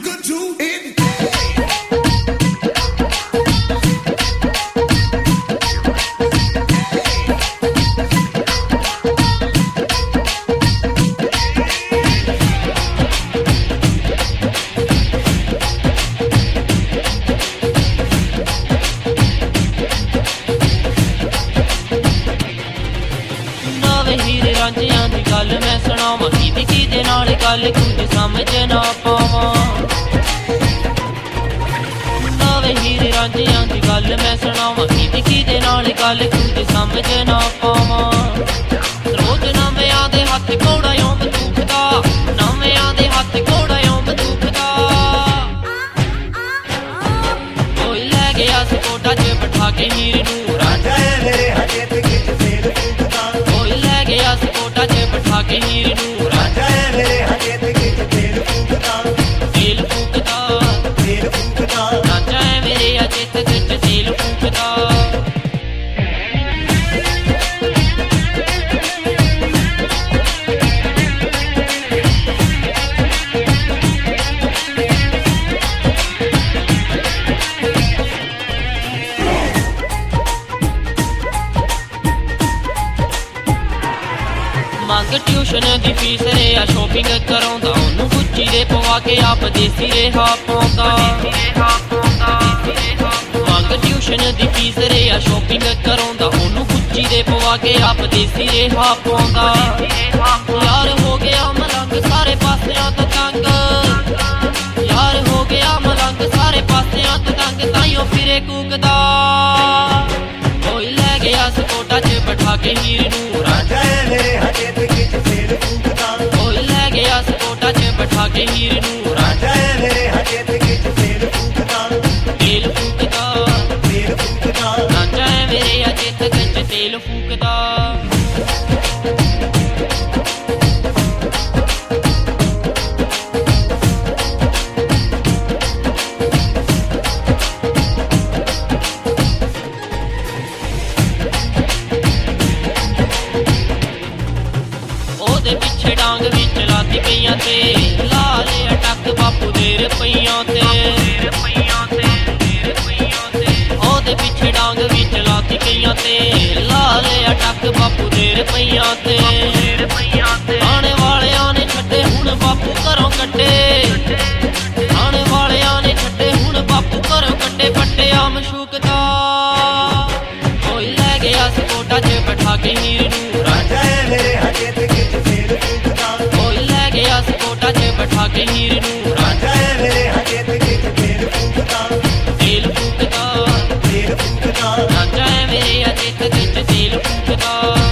could do anything. हीरे रांझियां दी गल मैं सुनावां किहदे नाल गल कुछ समझ ना पावां नवे हीरे रांझियां दी गल मैं सुनावां किहदे नाल गल कुछ समझ ना पावां रोज नवेआं दे हत्थ घोड़ा यों बंदूक दा नवेआं दे हत्थ घोड़ा यों बंदूक दा कोई लै गया सकोटा च बिठा के हीर नूं रांझा मेरे हजे ते किच सेल सकोटा च बिठा के हीर नूं रांझा मेरे हजे ते किच तेल फूकदा रांझा मेरे हजे ते किच तेल फूकदा मंग ट्यूशन दी फीस रे आ शॉपिंग कराउंदा ओनू गुच्ची दे पवा के आप देसी रेहा पाउंदा मंग ट्यूशन दी फीस रे आ शॉपिंग कराउंदा ओनू गुच्ची दे पवा के आप देसी रेहा पाउंदा यार हो गया मलंग सारे पासियां तो तंग यार हो गया मलंग सारे पासियां तो तंग ताइयों फिरे कूकदा कोई लै गया सकोटा च बिठा के हीर नूं रांझा मेरे हजे ते किच तेल फूकदा कोई लै गया सकोटा च बिठा के हीर नूं रांझा मेरे हजे ते किच तेल फूकदा रांझा मेरे हजे ते किच तेल फूकदा पिछे डांग भी चलाती पईयां ते ला ले अटक बापू दे रुपईयां ते ओदे पिछे डांग भी चलाती पईयां ते ला ले अटक बापू दे रुपईयां ते आने वालेआं ने छड्डे हुण बापू घरों कड्डे आने वालेआं ने छड्डे हुण बापू घरों कड्डे पट्टे आम शूकदा कोई लै गया सकोटा च बिठा के हीर नूं रांझा मेरे हजे ते किच कोई लै गया सकोटा च बिठा के हीर नूं रांझा मेरे हजे ते किच तेल फूकदा रांझा मेरे हजे ते किच तेल फूकदा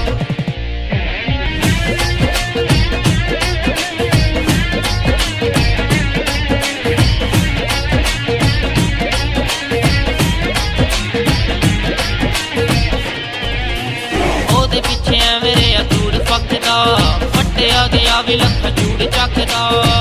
ओदे पिछे मेरे अतूड़ पकदा फट्टिया गया भी लख चूड़ चकदा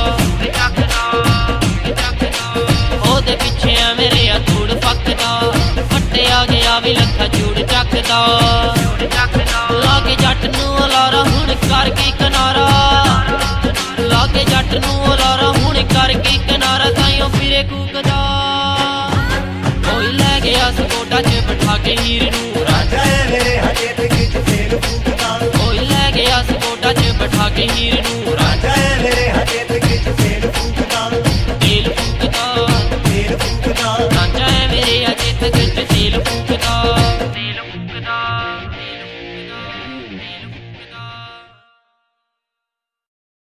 ओदे पिछे मेरे अतूड़ पकदा फट्टिया गया भी लख चूड़ चकदा लागे जट नूं अलारा हुण कर की किनारा लागे जट नूं अलारा हुण कर की किनारा ताइयों फिरे कूकदा कोई लै गया सकोटा च बिठा के हीर नूं रांझा मेरे हजे ते किच तेल फूकदा कोई लै गया सकोटा च बिठा के हीर नूं